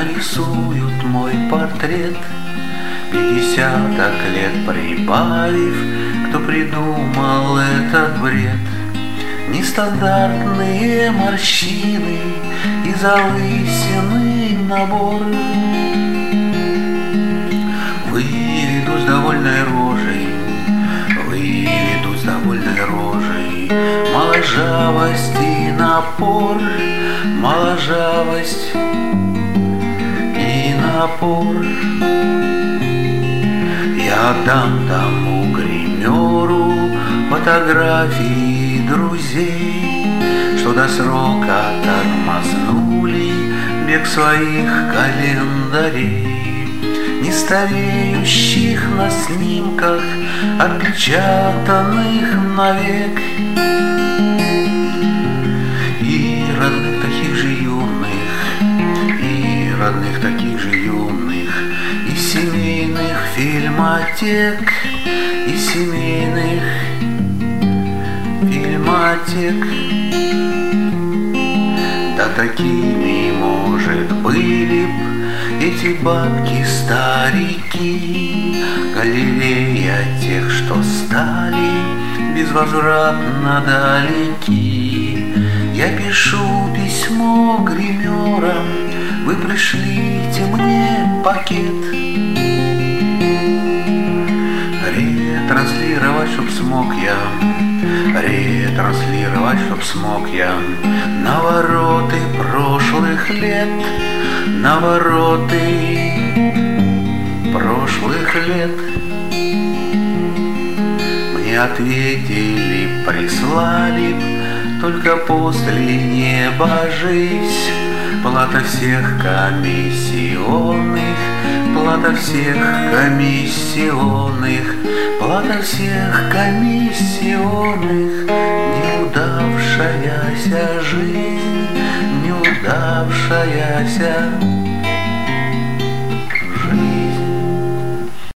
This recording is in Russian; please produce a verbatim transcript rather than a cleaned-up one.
нарисуют мой портрет, пятидесяток лет прибавив, кто придумал этот бред. Нестандартные морщины и залысины набор выведу с довольной рожей, выведу с довольной рожей. Моложавость и напор, моложавость и напор. Я дам тому гримеру фотографии друзей, что до срока тормознули бег своих календарей, не стареющих на снимках, отпечатанных навек. И родных таких же юных, и родных таких же юных, и семейных фильмотек, и семейных фильмотек. Да такими, может, были б эти бабки-старики, галерея тех, что стали безвозвратно далеки. Я пишу письмо гримерам, вы пришлите мне пакет. Ретранслировать, чтоб смог я, ретранслировать, чтоб смог я навороты прошлых лет, навороты прошлых лет. Мне ответили, прислали, только после неба жизнь. Плата всех комиссионных, плата всех комиссионных, плата всех комиссионных. Неудавшаяся жизнь, неудавшаяся